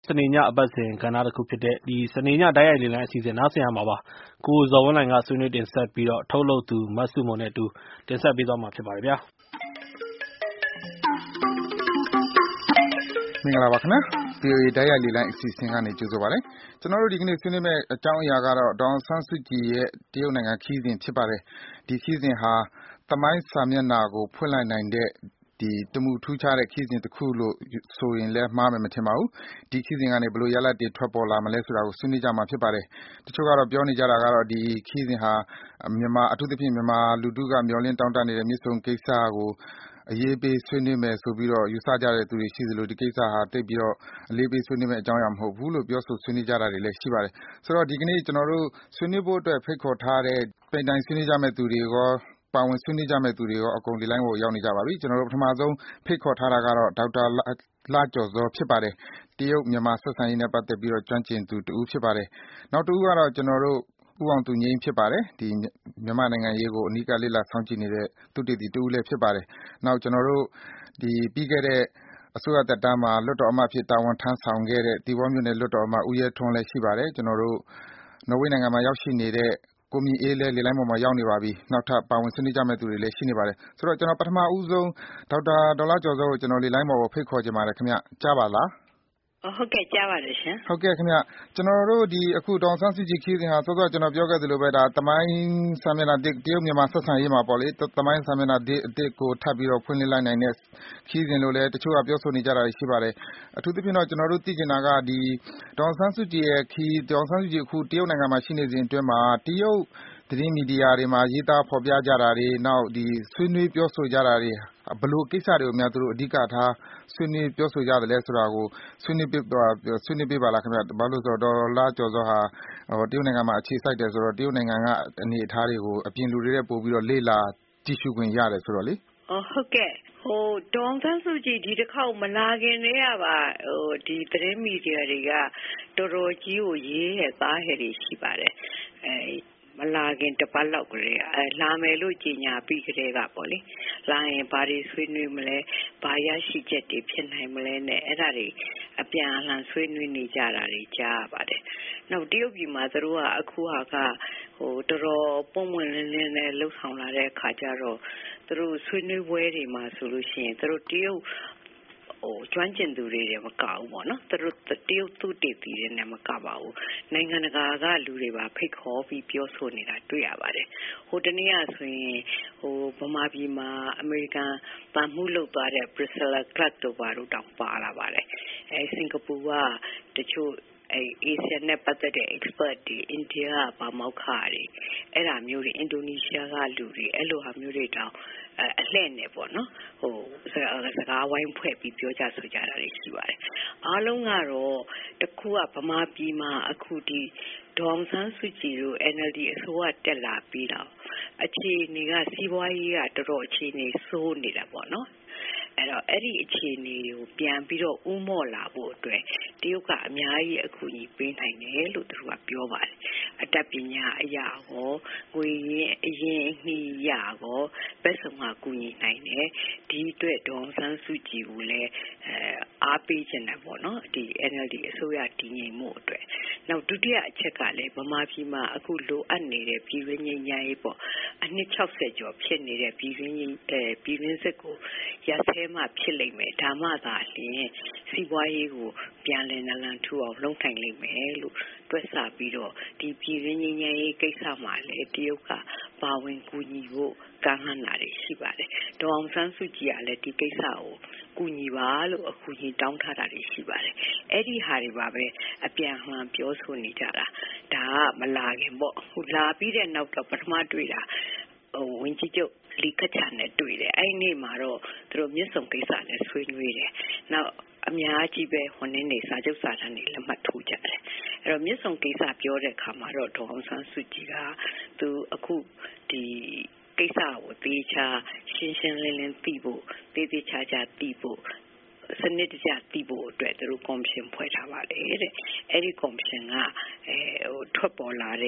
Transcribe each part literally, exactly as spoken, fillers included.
စနေညအပတ်စဉ်ကဏ္ဍတစ်ခုဖြစ်တဲ့ဒီစနေညတိုက်ရိုက်လေလံအစီအစဉ်နားဆင်ရမှာပါကိုဇော်ဝင်းလိုင်ကဆွေးနွေးတင်ဆက်ပြီးတော့ထုတ်လုပ်သူမတ်စုမွန်နဲ့အတူတင်ဆက်ပေးသွားမှာဖြစ်ပါတယ်ဗျာမင်္ဂလာပါခင်ဗျာ ဗီအိုအေ တိုက်ရိုက်လေလံအစီအစဉ်ကနေကြိုဆိုပါရစေကျွန်တော်တို့ဒီကနေ့ဆွေးနွေးမယ့်အကြောင်းအရာကတော့ဒေါအောင်ဆန်းစုကြည်ရဲ့တရုတ်နိုင်ငံခရီးစဉ်ဖြစ်ပါတယ်ဒီခရီးစဉ်ဟာသမိုင်းစာမျက်နှာကိုဖွင့်လိုက်နိုင်တဲ့ဒီတမှုထူးခြားတဲ့ခရီးစဉ်တစ်ခုလို့ဆိုရင်လည်းမှားမယ်မထင်ပါဘူးဒီခရီးစဉ်ကနေဘယ်လိုရလဒ်တွေထွက်ပေါ်လာမလဲဆိုတာကိုဆွေးနွေးကြမှာဖြစ်ပါတယ်တချို့ကတော့ပြောနေကြတာကတော့ဒီခရီးစဉ်ဟာမြန်မာအထူးသဖြင့်မြန်မာလူထုကမျှော်လင့်တောင်းတနေတဲ့မြစ်ဆုံကိစ္စကိုအရေးပေးဆွေးနွေးမယ်ဆိုပြီးတော့ယူဆကြတဲ့သူတွေရှိသလိုဒီကိစ္စဟာတိတ်ပြီးတော့အလေးပေးဆွေးနွေးမယ့်အကြောင်းအရာမဟုတ်ဘူးလို့ပြောဆိုဆွေးနွေးကြတာတွေလည်းရှိပါတယ်ဆိုတော့ဒီကနေ့ကျွန်တော်တို့ဆွေးနွေးဖို့အတွက်ဖိတ်ခေါ်ထားတဲ့ပိန်တိုင်ဆွေးနွေးကြမယ့်သူတွေရောပါဝင်ဆွေးနွေးကြမယ့်သူတွေရောအကုန်ဒီလိုင်းကိုရောက်နေကြပါပြီကျွန်တော်တို့ပထမဆုံးဖိတ်ခေါ်ထားတာကတော့ဒေါက်တာလှကျော်ဇောဖြစ်ပါတယ်တရုတ်မြန်မာဆက်ဆံရေးနဲ့ပတ်သက်ပြီးတော့ကျွမ်းကျင်သူတူဖြစ်ပါတယ်နောက်တူကတော့ကျွန်တော်တို့ဦးအောင်သူငိမ့်ဖြစ်ပါတယ်ဒီမြန်မာနိုင်ငံရေးကိုအနီးကပ်လေ့လာဆောင်ကြည့်နေတဲ့သူတည်တည်တူလည်းဖြစ်ပါတယ်နောက်ကျွန်တော်တို့ဒီပြီးခဲ့တဲ့အစိုးရတပ်တန်းမှာလွတ်တော်အမတ်ဖြစ်တာဝန်ထမ်းဆောင်ခဲ့တဲ့ဒီဘောမျိုးနဲ့လွတ်တော်အမတ်ဦးရဲထွန်းလည်းရှိပါတယ်ကျွန်တော်တို့နော်ဝေးနိုင်ငံမှာရောက်ရှိနေတဲ့ကိုမြင့်အေးလည်းလေလိုင်းပေါ်မှာရောက်နေပါပြီနောက်ထပ်ပါဝင်ဆွေးနွေးကြမယ့်သူတွေလည်းရှိနေပါတယ်ဆိုတော့ကျွန်တော်ပထမဦးဆုံးဒေါက်တာဒေါ်လာကျော်စောကိုကျွန်တော်လေလိုင်းပေါ်ကိုဖိတ်ခေါ်ချင်ပါတယ်ခင်ဗျကြားပါလားဟုတ်ကဲ့ကြားပါတယ်ရှင်ဟုတ်ကဲ့ခင်ဗျကျွန်တော်တို့ဒီအခုဒေါအောင်ဆန်းစုကြည်ခီးစဉ်ဟာစောစောကျွန်တော်ပြောခဲ့သလိုပဲဒါသမိုင်းဆာမျက်နှာတရုတ်မြန်မာဆက်ဆံရေးမှာပေါ့လေသမိုင်းဆာမျက်နှာအတစ်ကိုထပ်ပြီးတော့ဖွင့်လှစ်လိုက်နိုင်တဲ့ခီးစဉ်လို့လည်းတချို့ကပြောဆိုနေကြတာရှိပါတယ်အထူးသဖြင့်တော့ကျွန်တော်တို့သိချင်တာကဒီဒေါအောင်ဆန်းစုကြည်ရဲ့ခီးဒေါအောင်ဆန်းစုကြည်အခုတရုတ်နိုင်ငံမှာရှိနေစဉ်အတွင်းမှာတရုတ်သတင်းမီဒီယာတွေမှာရေးသားဖော်ပြကြတာတွေနောက်ဒီဆွေးနွေးပြောဆိုကြတာတွေဘယ်လိုကိစ္စတွေကိုများသူတို့အဓိကထားဆွေးနွေးပြောဆိုကြတယ်လဲဆိုတာကိုဆွေးနွေးပြဆွေးနွေးပြပါလားခင်ဗျဘာလို့ဆိုတော့ဒေါ်လာကျော်စောဟာဟိုတရုတ်နိုင်ငံမှာအခြေစိုက်တယ်ဆိုတော့တရုတ်နိုင်ငံကအနေအထားတွေကိုအပြင်လူတွေနဲ့ပို့ပြီးတော့လေ့လာကြည့်ရှုခွင့်ရတယ်ဆိုတော့လေအော်ဟုတ်ကဲ့ဟိုဒေါအောင်ဆန်းစုကြည်ဒီတစ်ခေါက်မလာခင်တည်းကပါဟိုဒီသတင်းမီဒီယာတွေကတော်တော်ကြီးကိုရေးရသားရတွေရှိပါတယ်အဲမလာခင်တပတ်လောက်ကလေးအဲလာမယ်လို့ကြေညာပြီးကြတဲ့ကပေါ့လေလာရင်ဘာတွေဆွေးနွေးမလဲဘာရရှိချက်တွေဖြစ်နိုင်မလဲနဲ့အဲ့ဒါတွေအပြန်အလှန်ဆွေးနွေးနေကြတာတွေကြားပါတယ်နောက်တရုတ်ပြည်မှာသူတို့ကအခုဟာကဟိုတော်တော်ပုံမှန်လင်းလင်းနဲ့လှုပ်ဆောင်လာတဲ့အခါကျတော့သူတို့ဆွေးနွေးပွဲတွေမှာဆိုလို့ရှိရင်သူတို့တရုတ်ဟိုကျွမ်းကျင်သူတွေတွေမကဘူးပေါ့နော်သူတို့တရုတ်သူတည်တည်တွေနဲ့မကပါဘူးနိုင်ငံတကာကလူတွေပါဖိတ်ခေါ်ပြီးပြောဆိုနေတာတွေ့ရပါတယ်ဟိုတနေ့ကဆိုရင်ဟိုဗမာပြည်မှာအမေရိကန်ဗန်မှုလုပ်သွားတဲ့ Priscilla Clark တို့ဘာတို့တောင်ပါလာပါတယ်အဲစင်ကာပူကတချို့အဲအေရှယာနဲ့ပတ်သက်တဲ့ expert တွေအိန္ဒိယကဗမောက်ခတွေအဲ့ဒါမျိုးတွေအင်ဒိုနီးရှားကလူတွေအဲ့လိုဟာမျိုးတွေတောင်အလှည့်နဲ့ပေါ့နော်ဟိုစကားဝိုင်းဖွဲ့ပြီးပြောကြဆိုကြတာတွေရှိပါတယ်အားလုံးကတော့တခုကဗမာပြည်မှာအခုဒီဒေါအောင်ဆန်းစုကြည်တို့ N L D အစိုးရတက်လာပြီးတော့အခြေအနေကစီးပွားရေးကတော်တော်အခြေအနေဆိုးနေတာပေါ့နော်အဲ့တော့အဲ့ဒီအခြေအနေကိုပြန်ပြီးတော့ဥမော့လာဖို့အတွက်တရုတ်ကအများကြီးအကူအညီပေးနိုင်တယ်လို့သူကပြောပါတယ်အတတ်ပညာအရာရောငွေရင်းအရင်နှီးရရောဘက်ဆောင်ကကူညီနိုင်တယ်ဒီအတွက်ဒေါအောင်ဆန်းစုကြည်ကိုလည်းအဲအားပေးခြင်းတယ်ပေါ့နော်ဒီ N L D အစိုးရတည်ငြိမ်မှုအတွက်နောက်ဒုတိယအချက်ကလည်းဗမာပြည်မှာအခုလိုအပ်နေတဲ့ပြည်ရင်းငြိမ်းချမ်းရေးပေါ့အနှစ်၆၀ကျော်ဖြစ်နေတဲ့ပြည်ရင်းငြိမ်းအဲပြည်ရင်းစစ်ကိုရဆဲမှဖြစ်လိမ့်မယ်ဒါမှသာလျှင်စီးပွားရေးကိုပြန်လည်နလန်ထူအောင်လုပ်နိုင်လိမ့်မယ်လို့တွက်ဆပြီးတော့ဒီပြည်ရင်းငြိမ်းချမ်းရေးကိစ္စမှာလည်းတရုတ်ကပါဝင်ကူညီဖို့ကမ်းလှမ်းတာတွေရှိပါတယ်ဒေါအောင်ဆန်းစုကြည်ကလည်းဒီကိစ္စကိုကူညီပါလို့အကူအညီတောင်းထားတာတွေရှိပါတယ်အဲ့ဒီဟာတွေပါပဲအပြန်အလှန်ပြောဆိုနေကြတာဒါကမလာခင်ပေါ့ဟိုလာပြီးတဲ့နောက်တော့ပထမတွေ့တာဟိုဝင်ကြီးချုပ်လီခချာနဲ့တွေ့တယ်အဲ့ဒီနေ့မှာတော့သူတို့မြစ်ဆုံကိစ္စနဲ့ဆွေးနွေးတယ်နောက်အများကြီးပဲဟိုနေ့နေစာချုပ်စာတမ်းတွေလက်မှတ်ထိုးကြတယ်အဲ့တော့မြစ်ဆုံကိစ္စပြောတဲ့အခါမှာတော့ဒေါအောင်ဆန်းစုကြည်ကသူအခုဒီကိစ္စကိုသေချာရှင်းရှင်းလင်းလင်းသိဖို့သေသေးချာချာသိဖို့စနစ်တကျသိဖို့အတွက်သူတို့ကော်မရှင်ဖွဲ့ထားပါတယ်တဲ့အဲ့ဒီကော်မရှင်ကအဲဟိုထွက်ပေါ်လာတဲ့ဟ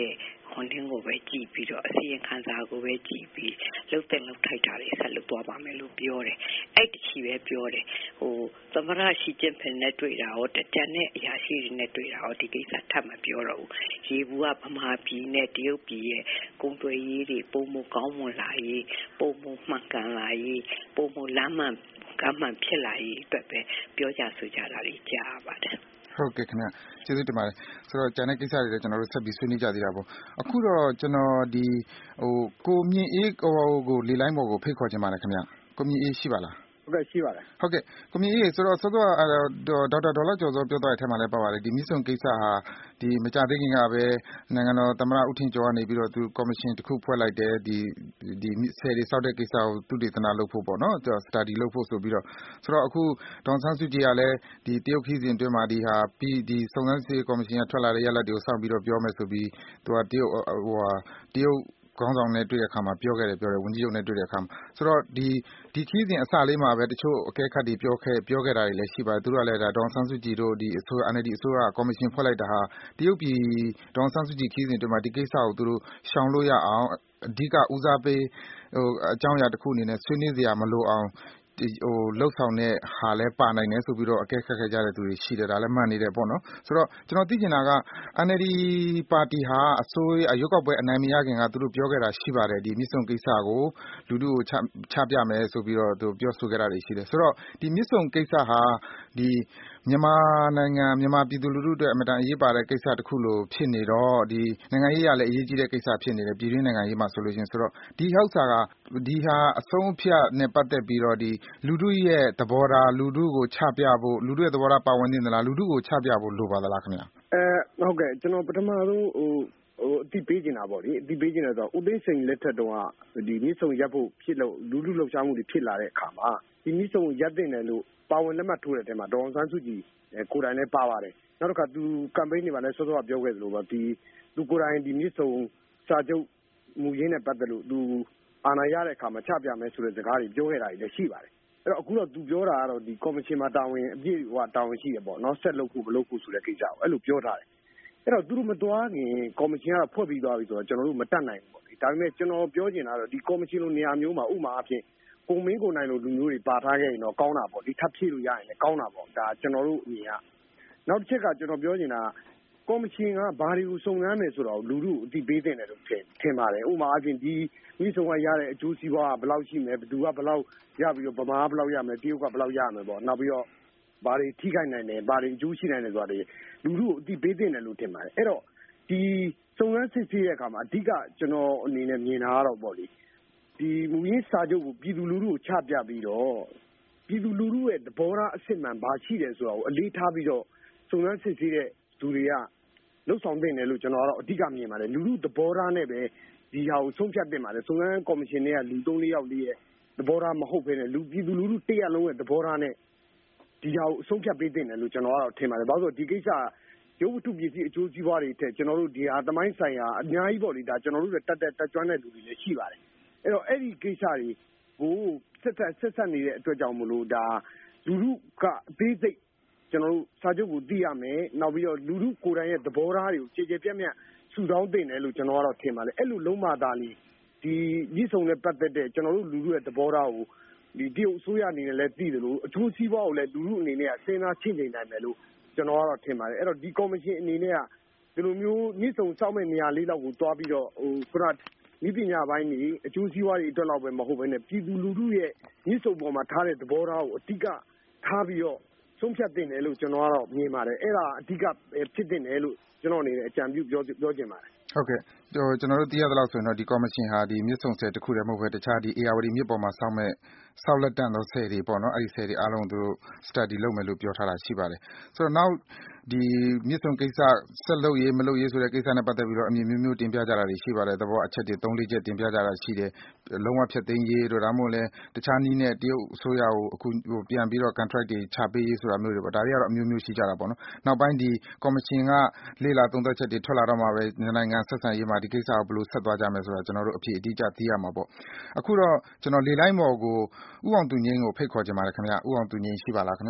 content ကိုပဲကြည့်ပြီးတော့အစီရင်ခံစာကိုပဲကြည့်ပြီးလှုပ်တဲ့လှုပ်ထိုက်တာတွေဆက်လုပ်သွားပါမယ်လို့ပြောတယ်အဲ့တချီပဲပြောတယ်ဟိုသမရရှိချင်းဖင်နဲ့တွေ့တာရောတကြံနဲ့အရာရှိတွေနဲ့တွေ့တာရောဒီကိစ္စထပ်မပြောတော့ဘူးရေဘူးကဗမာပြည်နဲ့တရုတ်ပြည်ရဲ့ကုန်သွယ်ရေးတွေပုံမကောင်းမွန်လာရေးပုံမမှန်ကန်လာရေးပုံမလမ်းမှန်ကမှန်ဖြစ်လာရေးအတွက်ပဲပြောကြဆိုကြတာတွေကြားပါတယ်ဟုတ်ကဲ့ခင်ဗျကျေးဇူးတင်ပါတယ်ဆိုတော့ကျန်တဲ့ကိစ္စတွေလည်းကျွန်တော်တို့ဆက်ပြီးဆွေးနွေးကြသေးတာပေါ့အခုတော့ကျွန်တော်ဒီဟိုကိုမြင့်အေးကိုကိုလေလိုင်းပေါ်ကိုဖိတ်ခေါ်ခြင်းပါတယ်ခင်ဗျကိုမြင့်အေးရှိပါလားဟုတ်ကဲ့ရှိပါတယ်ဟုတ်ကဲ့ကွန်မြူနီဆိုတော့စောစောဒေါက်တာဒေါ်လာကျော်စောပြောသွားတဲ့အထက်မှာလည်းပါပါတယ်ဒီမြစ်ဆုံကိစ္စဟာဒီမကြသေးခင်ကပဲနိုင်ငံတော်သမ္မတဦးထင်ကျော်ကနေပြီးတော့သူကော်မရှင်တစ်ခုဖွဲ့လိုက်တယ်ဒီဒီဆယ်ရီစောက်တဲ့ကိစ္စကိုသူတည်တနာလုပ်ဖို့ပေါ့နော်စတာဒီလုပ်ဖို့ဆိုပြီးတော့ဆိုတော့အခုဒေါန်ဆန်းစုကြည်ကလည်းဒီတရုတ်ခီးစဉ်အတွင်းမှာဒီဟာပြီးဒီစုံစမ်းစစ်ကော်မရှင်ကထွက်လာတဲ့ရလဒ်တွေကိုစောင့်ပြီးတော့ပြောမယ်ဆိုပြီးသူကတရုတ်ဟိုဟာတရုတ်ခေါင်းဆောင်နဲ့တွေ့တဲ့အခါမှာပြောခဲ့တယ်ပြောတယ်ဝန်ကြီးချုပ်နဲ့တွေ့တဲ့အခါမှာဆိုတော့ဒီဒီခီးစဉ်အစလေးမှာပဲတချို့အကဲခတ်တွေပြောခဲ့ပြောခဲ့တာတွေလည်းရှိပါတယ်သူတို့ကလည်းဒါဒေါန်ဆန်းစုကြည်တို့ဒီအစိုးရ N L D အစိုးရကော်မရှင်ဖွဲ့လိုက်တာဟာတရုတ်ပြည်ဒေါန်ဆန်းစုကြည်ခီးစဉ်အတွင်းမှာဒီကိစ္စကိုသူတို့ရှောင်လို့ရအောင်အဓိကဦးစားပေးဟိုအကြောင်းအရာတစ်ခုအနေနဲ့ဆွေးနွေးစရာမလိုအောင်ဟိုလှုပ်ဆောင်တဲ့ဟာလဲပါနိုင်တယ်ဆိုပြီးတော့အကဲခတ်ခဲ့ကြတဲ့သူတွေရှိတယ်ဒါလည်းမှန်နေတယ်ပေါ့နော်ဆိုတော့ကျွန်တော်သိချင်တာက N L D ပါတီဟာအစိုးရရွေးကောက်ပွဲအနိုင်မရခင်ကသူတို့ပြောခဲ့တာရှိပါတယ်ဒီမြစ်ဆုံကိစ္စကိုလူထုကိုချချပြမယ်ဆိုပြီးတော့သူပြောဆိုခဲ့တာတွေရှိတယ်ဆိုတော့ဒီမြစ်ဆုံကိစ္စဟာဒီမြန်မာနိုင်ငံမြန်မာပြည်သူလူထုအတွက်အမတန်အရေးပါတဲ့ကိစ္စတစ်ခုလိုဖြစ်နေတော့ဒီနိုင်ငံရေးရလည်းအရေးကြီးတဲ့ကိစ္စဖြစ်နေတယ်ပြည်တွင်းနိုင်ငံရေးမှာဆိုလို့ရှိရင်ဆိုတော့ဒီဟောက်စာကဒီဟာအဆုံးအဖြတ်နဲ့ပတ်သက်ပြီးတော့ဒီလူထုရဲ့သဘောထားလူထုကိုချပြဖို့လူထုရဲ့သဘောထားပါဝင်နေသလားလူထုကိုချပြဖို့လိုပါသလားခင်ဗျာအဲဟုတ်ကဲ့ကျွန်တော်ပထမဆုံးဟိုဟိုအတိပေးနေတာပေါ့လေအတိပေးနေတာဆိုဦးသိန်းစိန်လက်ထက်တုန်းကဒီမြစ်ဆုံရပ်ဖို့ဖြစ်လို့လူထုလှုပ်ရှားမှုတွေဖြစ်လာတဲ့အခါမှာဒီမြစ်ဆုံရပ်တင်တယ်လို့ပါဝင်လက်မှတ်ထိုးတဲ့တဲမှာဒေါန်ဆန်းစုကြည်ကိုယ်တိုင်လည်းပါပါတယ်နောက်တစ်ခါသူကမ်ပိန်းတွေမှာလည်းစောစောကပြောခဲ့သလိုပဲဒီသူကိုယ်တိုင်ဒီမြစ်ဆုံစာချုပ်မူရင်းနဲ့ပတ်သက်လို့သူအာဏာရတဲ့အခါမှာချပြမယ်ဆိုတဲ့စကားတွေပြောခဲ့တာလည်းရှိပါတယ်အဲ့တော့အခုတော့သူပြောတာကတော့ဒီကော်မရှင်မှာတာဝန်အပြည့်ဟိုတာဝန်ရှိရပေါ့နော်ဆက်လုပ်ဖို့မလုပ်ဖို့ဆိုတဲ့ကိစ္စကိုအဲ့လိုပြောထားတယ်အဲ့တော့သူတို့မတော်ခင်ကော်မရှင်ကဖွဲ့ပြီးသွားပြီဆိုတော့ကျွန်တော်တို့မတတ်နိုင်ဘူးပေါ့ဒါပေမဲ့ကျွန်တော်ပြောချင်တာတော့ဒီကော်မရှင်လိုနေရာမျိုးမှာဥမာအဖြစ်ကိုမင်းကိုနိုင်လိုလူမျိုးတွေပါထားခဲ့ရင်တော့ကောင်းတာပေါ့ဒီထပ်ဖြည့်လို့ရရင်လည်းကောင်းတာပေါ့ဒါကျွန်တော်တို့အမြင်ကနောက်တစ်ချက်ကကျွန်တော်ပြောချင်တာကော်မရှင်ကဘာတွေကိုစုံစမ်းမယ်ဆိုတော့လူထုအသိပေးတဲ့တယ်လို့ထင်ထင်ပါတယ်ဥမာအဖြစ်ဒီမိစုံကရတဲ့အကျိုးစီးပွားကဘယ်လောက်ရှိမယ်ဘယ်သူကဘယ်လောက်ရပြီးတော့ဗမာကဘယ်လောက်ရမယ်တရုတ်ကဘယ်လောက်ရမယ်ပေါ့နောက်ပြီးတော့ဘာတွေထိခိုက်နိုင်တယ်ဘာတွေအကျိုးရှိနိုင်တယ်ဆိုတာတွေလူထုကိုအသိပေးတဲ့တယ်လို့ထင်ပါတယ်အဲ့တော့ဒီစုံစမ်းစစ်ဆေးတဲ့အခါမှာအဓိကကျွန်တော်အနေနဲ့မြင်တာကတော့ပေါ့လေဒီမူရင်းစာချုပ်ကိုပြည်သူလူထုကိုချပြပြီးတော့ပြည်သူလူထုရဲ့သဘောထားအစစ်မှန်ဘာရှိတယ်ဆိုတာကိုအလေးထားပြီးတော့စုံစမ်းစစ်ဆေးတဲ့သူတွေကလှုပ်ဆောင်တင်တယ်လို့ကျွန်တော်ကတော့အဓိကမြင်ပါတယ်လူထုသဘောထားနဲ့ပဲဒီဟာကိုဆုံးဖြတ်တင်ပါတယ်စုံစမ်းကော်မရှင်တွေကလူသုံးလေးယောက်လေးရဲ့သဘောထားမဟုတ်ဘဲနဲ့လူပြည်သူလူထုတရက်လုံးရဲ့သဘောထားနဲ့ဒီဟာကိုဆုံးဖြတ်ပေးတင်တယ်လို့ကျွန်တော်ကတော့ထင်ပါတယ်ဘာလို့ဆိုဒီကိစ္စရုပ်ဝတ္ထုပစ္စည်းအကျိုးစီးပွားတွေထက်ကျွန်တော်တို့ဒီဟာသမိုင်းဆိုင်ရာအများကြီးပေါ့လေဒါကျွန်တော်တို့တက်တက်တက်ကျွမ်းတဲ့လူတွေလည်းရှိပါတယ်အဲ့တော့အဲ့ဒီကိစ္စတွေကိုဆက်ဆက်ဆက်ဆက်နေတဲ့အတွက်ကြောင့်မလို့ဒါလူထုကအသေးစိတ်ကျွန်တော်တို့စာချုပ်ကိုသိရမယ်နောက်ပြီးတော့လူထုကိုယ်တိုင်ရဲ့သဘောထားတွေကိုကြေကြေပြတ်ပြတ်ဆူတောင်းတင်တယ်လို့ကျွန်တော်ကတော့ထင်ပါတယ်အဲ့လိုလုံးမသားလေးဒီကြီးစုံနဲ့ပတ်သက်တဲ့ကျွန်တော်တို့လူထုရဲ့သဘောထားကိုဒီတရုတ်အစိုးရအနေနဲ့လည်းသိတယ်လို့အထူးစီးပွားကိုလည်းလူထုအနေနဲ့ကစဉ်းစားချင်းချိန်နိုင်မယ်လို့ကျွန်တော်ကတော့ထင်ပါတယ်အဲ့တော့ဒီကော်မရှင်အနေနဲ့ကဒီလိုမျိုးမြစ်ဆုံစောက်မဲ့နေရာလေးလောက်ကိုတွားပြီးတော့ဟိုခုနဤပညာပိုင်းနေအကျိုးစီးပွားတွေအတွက်တော့ပဲမဟုတ်ဘဲနဲ့ပြည်သူလူထုရဲ့မြစ်ဆုံပေါ်မှာထားတဲ့သဘောထားကိုအဓိကထားပြီးတော့ဆုံးဖြတ်တင်တယ်လို့ကျွန်တော်ကတော့မြင်ပါတယ်အဲ့ဒါအဓိကဖြစ်တင်တယ်လို့ကျွန်တော်အနေနဲ့အကြံပြုပြောပြောချင်ပါတယ်ဟုတ်ကဲ့ကျွန်တော်တို့သိရသလောက်ဆိုရင်တော့ဒီကော်မရှင်ဟာဒီမြစ်ဆုံဆယ်တစ်ခုတည်းမဟုတ်ဘဲတခြားဒီ A R D မြစ်ပေါ်မှာစောက်မဲ့ဆောက်လက်တန့်သောဆယ်တွေပေါ့နော်အဲ့ဒီဆယ်တွေအားလုံးသူတို့ study လုပ်မယ်လို့ပြောထားတာရှိပါတယ်ဆိုတော့နောက်ဒီမြစ်ဆုံကိစ္စဆက်လုပ်ရေးမလုပ်ရေးဆိုတဲ့ကိစ္စနဲ့ပတ်သက်ပြီးတော့အမြင်မျိုးမျိုးတင်ပြကြတာတွေရှိပါတယ်သဘောအချက်တွေသုံးလေးချက်တင်ပြကြတာရှိတယ်လုံးဝဖြတ်သိမ်းရေးတို့ဒါမှမဟုတ်လဲတခြားနည်းနဲ့တရုတ်အစိုးရကိုအခုဟိုပြန်ပြီးတော့ contract တွေချပေးရေးဆိုတာမျိုးတွေပေါ့ဒါတွေကတော့အမျိုးမျိုးရှိကြတာပေါ့နော်နောက်ပိုင်းဒီကော်မရှင်ကလေ့လာသုံးသပ်ချက်တွေထွက်လာတော့မှပဲနိုင်ငံဆက်ဆံရေးမှာဒီကိစ္စကိုဘယ်လိုဆက်သွားကြမယ်ဆိုတာကျွန်တော်တို့အဖြစ်အတိအကျသိရမှာပေါ့အခုတော့ကျွန်တော်လေလိုင်းမော်ကိုဥအောင်သူငိမ့်ကိုဖိတ်ခေါ်ချင်ပါတယ်ခင်ဗျဥအောင်သူငိမ့်ရှိပါလားခင်ဗျ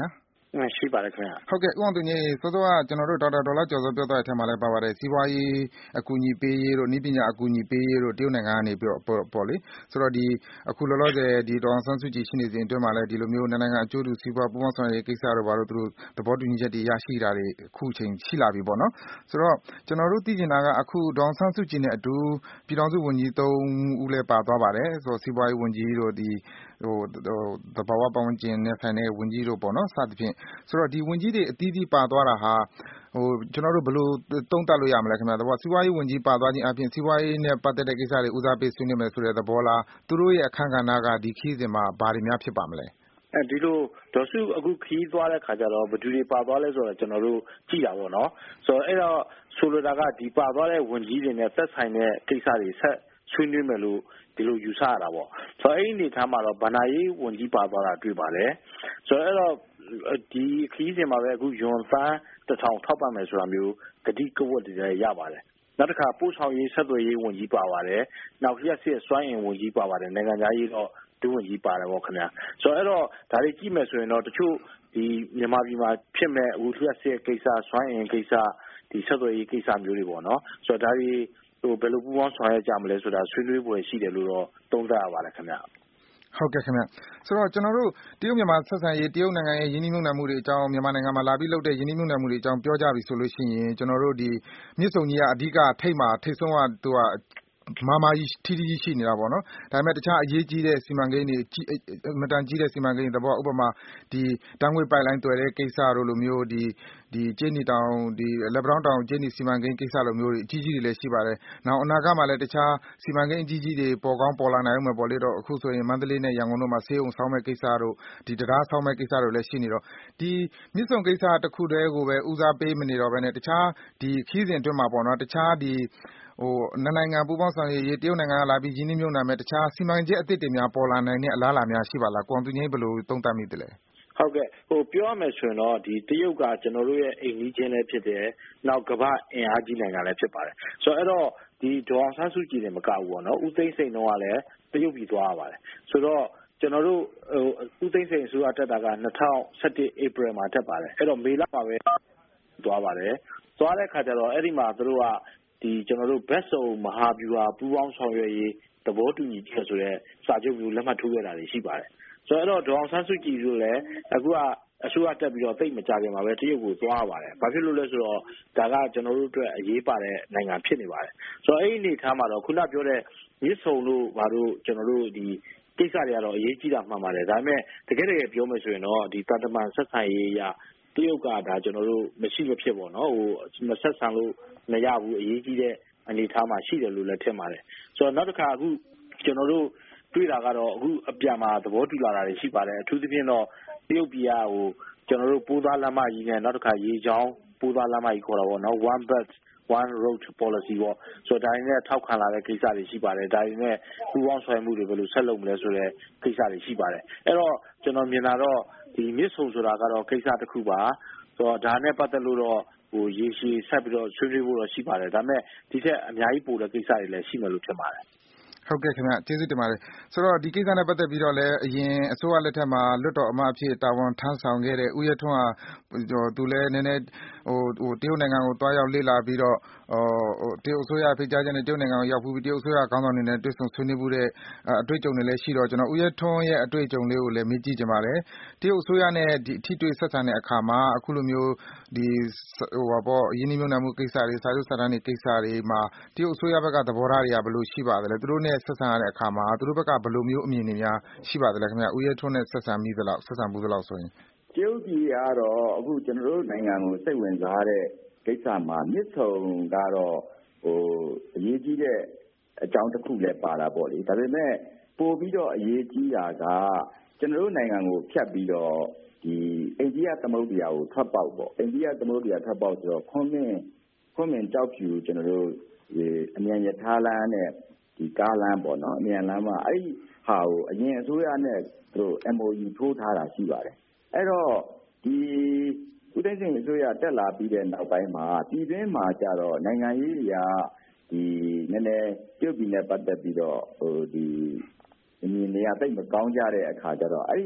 ရှိပါတယ်ခင်ဗျာဟုတ်ကဲ့ဥအောင်သူကြီးစောစောကကျွန်တော်တို့ဒေါက်တာဒေါ်လာကျော်စောပြောတဲ့အထက်မှာလည်းပါပါတယ်စီးပွားရေးအကူအညီပေးရေးတို့နည်းပညာအကူအညီပေးရေးတို့တရုတ်နိုင်ငံကနေပြီးတော့ပေါ့လေဆိုတော့ဒီအခုလောလောဆယ်ဒီဒေါ်အောင်ဆန်းစုကြည်ရှိနေစဉ်အတွင်းမှာလည်းဒီလိုမျိုးနိုင်ငံအကျိုးတူစီးပွားပူးပေါင်းဆောင်ရွက်ရေးကိစ္စတို့ဘာလို့သူတို့သဘောတူညီချက်တွေရရှိတာတွေအခုချိန်ရှိလာပြီပေါ့နော်ဆိုတော့ကျွန်တော်တို့သိချင်တာကအခုဒေါ်အောင်ဆန်းစုကြည်နဲ့အတူပြည်ထောင်စုဝန်ကြီးသုံးဦးလည်းပါသွားပါတယ်ဆိုတော့စီးပွားရေးဝန်ကြီးတို့ဒီဟိုသဘာဝပတ်ဝန်းကျင်နဲ့ဆိုင်တဲ့ဝန်ကြီးတို့ပေါ့နော်စသဖြင့်ဆိုတော့ဒီဝန်ကြီးတွေအသီးသီးပါသွားတာဟာဟိုကျွန်တော်တို့ဘယ်လိုသုံးသပ်လို့ရမလဲခင်ဗျာသဘောစီးပွားရေးဝန်ကြီးပါသွားခြင်းအပြင်စီးပွားရေးနဲ့ပတ်သက်တဲ့ကိစ္စတွေဦးစားပေးဆွေးနွေးမယ်ဆိုတဲ့သဘောလားသူတို့ရဲ့အခမ်းကဏ္ဍကဒီခီးစဉ်မှာဘာတွေများဖြစ်ပါမလဲအဲဒီလိုဒေါ်စုအခုခီးသွားတဲ့ခါကျတော့ဘယ်သူတွေပါသွားလဲဆိုတော့ကျွန်တော်တို့ကြည့်တာပေါ့နော်ဆိုတော့အဲ့တော့ဆိုလိုတာကဒီပါသွားတဲ့ဝန်ကြီးတွေနဲ့သက်ဆိုင်တဲ့ကိစ္စတွေဆက်ဆွေးနွေးမယ်လို့ဒီလိုယူဆရတာပေါ့ဆိုတော့အဲ့ဒီအနေထားမှာတော့ဗဏ္ဍာရေးဝန်ကြီးပါသွားတာတွေ့ပါတယ်ဆိုတော့အဲ့တော့ဒီခီးစဉ်မှာပဲအခုယွန်ဖန်တစ်ထောင်ထောက်ပံ့မယ်ဆိုတာမျိုးဂတိကဝတ်တွေရပါတယ်နောက်တစ်ခါပို့ဆောင်ရေးဆက်သွယ်ရေးဝန်ကြီးပါပါတယ်နောက်လျှက်စစ်စွမ်းအင်ဝန်ကြီးပါပါတယ်နိုင်ငံသားရေးတော့ဒုဝန်ကြီးပါတယ်ပေါ့ခင်ဗျာဆိုတော့အဲ့တော့ဒါတွေကြည့်မယ်ဆိုရင်တော့တချို့ဒီမြန်မာပြည်မှာဖြစ်မဲ့အခုလျှက်စစ်ကိစ္စစွမ်းအင်ကိစ္စဒီဆက်သွယ်ရေးကိစ္စမျိုးတွေပေါ့နော်ဆိုတော့ဒါတွေဟိုဘယ်လိုပူးပေါင်းဆောင်ရွက်ကြမလဲဆိုတာဆွေးနွေးပွဲရှိတယ်လို့တော့သုံးသပ်ရပါတယ်ခင်ဗျာဟုတ်ကဲ့ခင်ဗျဆိုတော့ကျွန်တော်တို့တရုတ်မြန်မာဆက်ဆံရေးတရုတ်နိုင်ငံရဲ့ယင်းနှိမ့်နှံမှုတွေအကြောင်းမြန်မာနိုင်ငံမှာလာပြီးလုပ်တဲ့ယင်းနှိမ့်နှံမှုတွေအကြောင်းပြောကြပြီဆိုလို့ရှိရင်ကျွန်တော်တို့ဒီမြစ်ဆုံကြီးကအဓိကထိတ်မှာထိတ်ဆုံးကသူကမာမာကြီးထီထီကြီးရှိနေတာပေါ့နော်ဒါပေမဲ့တခြားအရေးကြီးတဲ့စီမံကိန်းတွေမတန်ကြီးတဲ့စီမံကိန်းတွေပေါ့ဥပမာဒီတန်းငွေပိုက်လိုင်းတွေ့တဲ့ကိစ္စတို့လိုမျိုးဒီဒီကျင်းနီတောင်ဒီလက်ပံတောင်ကျင်းနီစီမံကိန်းကိစ္စလိုမျိုးတွေအကြီးကြီးတွေလည်းရှိပါတယ်နောက်အနာဂတ်မှာလည်းတခြားစီမံကိန်းအကြီးကြီးတွေပေါ်ကောင်းပေါ်လာနိုင်ဦးမယ်ပေါ့လေတော့အခုဆိုရင်မန္တလေးနဲ့ရန်ကုန်တို့မှာဆေးရုံဆောင်းမဲ့ကိစ္စတို့ဒီတရားဆောင်းမဲ့ကိစ္စတို့လည်းရှိနေတော့ဒီမြစ်ဆုံကိစ္စတစ်ခုတည်းကိုပဲဦးစားပေးမနေတော့ဘဲနဲ့တခြားဒီခီးစဉ်အတွင်းမှာပေါ့နော်တခြားဒီဟိုနိုင်ငံပူးပေါင်းဆောင်ရွက်ရေးတရုတ်နိုင်ငံကလာပြီးရင်းနှီးမြှုပ်နှံမဲ့တခြားစီမံချက်အသစ်တွေများပေါ်လာနိုင်တဲ့အလားအလာများရှိပါလားကွန်သူငိမ့်ဘယ်လိုသုံးသပ်မိသလဲဟုတ်ကဲ့ဟိုပြောရမယ်ဆိုရင်တော့ဒီတရုတ်ကကျွန်တော်တို့ရဲ့အိမ်ကြီးချင်းလည်းဖြစ်တယ်နောက်ကမ္ဘာအင်အားကြီးနိုင်ငံလည်းဖြစ်ပါတယ်ဆိုတော့အဲ့တော့ဒီဒေါ်အောင်ဆန်းစုကြည်လည်းမကဘူးပေါ့နော်ဦးသိန်းစိန်တော့ကလည်းတရုတ်ပြည်သွားရပါတယ်ဆိုတော့ကျွန်တော်တို့ဟိုဦးသိန်းစိန်အစိုးရတက်တာက၂၀၁၁ April မှာတက်ပါတယ်အဲ့တော့မေလမှာပဲသွားပါတယ်သွားတဲ့ခါကျတော့အဲ့ဒီမှာသူတို့ကဒီကျွန်တော်တို့ဘက်စုံမဟာဗျူဟာပူးပေါင်းဆောင်ရွက်ရေးသဘောတူညီချက်ဆိုတဲ့စာချုပ်မျိုးလက်မှတ်ထိုးခဲ့တာတွေရှိပါတယ်ဆိုတော့အဲ့တော့ဒေါ်အောင်ဆန်းစုကြည်တို့လည်းအခုကအစိုးရတက်ပြီးတော့တိတ်မကြခင်မှာပဲတရုတ်ကိုသွားပါတယ်ဘာဖြစ်လို့လဲဆိုတော့ဒါကကျွန်တော်တို့အတွက်အရေးပါတဲ့နိုင်ငံဖြစ်နေပါတယ်ဆိုတော့အဲ့ဒီအနေထားမှာတော့ခုနပြောတဲ့မြစ်ဆုံတို့ဘာလို့ကျွန်တော်တို့ဒီကိစ္စတွေကတော့အရေးကြီးတာမှန်ပါတယ်ဒါပေမဲ့တကယ်တကယ်ပြောမယ်ဆိုရင်တော့ဒီတန်တမန်ဆက်ဆံရေးအရတရုတ်ကဒါကျွန်တော်တို့မရှိမဖြစ်ပေါ့နော်ဟိုမဆက်ဆံလို့မရဘူးအရေးကြီးတဲ့အနေအထားမှာရှိတယ်လို့လည်းထင်ပါတယ်ဆိုတော့နောက်တစ်ခါအခုကျွန်တော်တို့တွေ့တာကတော့အခုအပြန်မှာသဘောတူလာတာတွေရှိပါတယ်အထူးသဖြင့်တော့တရုတ်ပြည်ကဟိုကျွန်တော်တို့ပိုးသားလမ်းမကြီးနဲ့နောက်တစ်ခါရေချောင်းပိုးသားလမ်းမကြီးခေါ်တာပေါ့နော် one belt one road policy ပေါ့ဆိုတော့ဒါတွေနဲ့ထောက်ခံလာတဲ့ကိစ္စတွေရှိပါတယ်ဒါတွေနဲ့ပူးပေါင်းဆောင်မှုတွေဘယ်လိုဆက်လုပ်မလဲဆိုတဲ့ကိစ္စတွေရှိပါတယ်အဲ့တော့ကျွန်တော်မြင်တာတော့ဒီမြစ်ဆုံဆိုတာကတော့ကိစ္စတစ်ခုပါဆိုတော့ဒါနဲ့ပတ်သက်လို့တော့ဟိုရေရှည်ဆက်ပြီးတော့ဆွေးနွေးဖို့တော့ရှိပါတယ်ဒါပေမဲ့ဒီထက်အများကြီးပိုတဲ့ကိစ္စတွေလည်းရှိမယ်လို့ထင်ပါတယ်ဟုတ်ကဲ့ခင်ဗျကျေးဇူးတင်ပါတယ်ဆိုတော့ဒီကိစ္စနဲ့ပတ်သက်ပြီးတော့လည်းအရင်အစိုးရလက်ထက်မှာလွတ်တော်အမတ်အဖြစ်တာဝန်ထမ်းဆောင်ခဲ့တဲ့ဦးရထွန်းဟာသူလည်းနည်းနည်းဟိုဟိုတရုတ်နိုင်ငံကိုတွားရောက်လေ့လာပြီးတော့ဟိုတရုတ်အစိုးရဖိတ်ကြားချက်နဲ့တရုတ်နိုင်ငံကိုရောက်ပြီးတရုတ်အစိုးရခေါင်းဆောင်တွေနဲ့တွေ့ဆုံဆွေးနွေးမှုတဲ့အတွေ့အကြုံတွေလည်းရှိတော့ကျွန်တော်ဦးရထွန်းရဲ့အတွေ့အကြုံလေးကိုလည်းမေးကြည့်ချင်ပါတယ်တရုတ်အစိုးရနဲ့ဒီထိတွေ့ဆက်ဆံတဲ့အခါမှာအခုလိုမျိုးဒီဟိုပါပေါ့ယင်းနှိမ့်နှံမှုကိစ္စတွေစာချုပ်စာတမ်းတွေကိစ္စတွေမှာတရုတ်အစိုးရဘက်ကသဘောထားတွေကဘယ်လိုရှိပါသလဲသူတို့နဲ့ဆက်ဆံရတဲ့အခါမှာသူတို့ဘက်ကဘယ်လိုမျိုးအမြင်တွေများရှိပါသလဲခင်ဗျဦးရဲထွန်းနဲ့ဆက်ဆံမိသလောက်ဆက်ဆံမှုသလောက်ဆိုရင်တရုတ်ပြည်ကတော့အခုကျွန်တော်တို့နိုင်ငံကိုစိတ်ဝင်စားတဲ့ကိစ္စမှာမြစ်ဆုံကတော့ဟိုအရေးကြီးတဲ့အကြောင်းတစ်ခုလည်းပါတာပေါ့လေဒါပေမဲ့ပို့ပြီးတော့အရေးကြီးတာကကျွန်တော်တို့နိုင်ငံကိုဖြတ်ပြီးတော့ဒီအိန္ဒိယသမုဒ္ဒရာကိုထွက်ပေါက်ပေါ့အိန္ဒိယသမုဒ္ဒရာထွက်ပေါက်ဆိုတော့ခွန်းမင်းခွန်းမင်းကြောက်ဖြူကျွန်တော်တို့အမြန်ရထားလမ်းနဲ့ဒီကားလမ်းပေါ့နော်အမြန်လမ်းမှာအဲ့ဒီဟာကိုအရင်အစိုးရနဲ့သူတို့ M O U ထိုးထားတာရှိပါတယ်အဲ့တော့ဒီဦးသိန်းစိန်အစိုးရတက်လာပြီးတဲ့နောက်ပိုင်းမှာပြည်တွင်းမှာကြတော့နိုင်ငံရေးအရာဒီနည်းနည်းပြုတ်ပြီးနဲ့ပတ်သက်ပြီးတော့ဟိုဒီအမြင်တွေကတိတ်မကောင်းကြတဲ့အခါကျတော့အဲ့ဒီ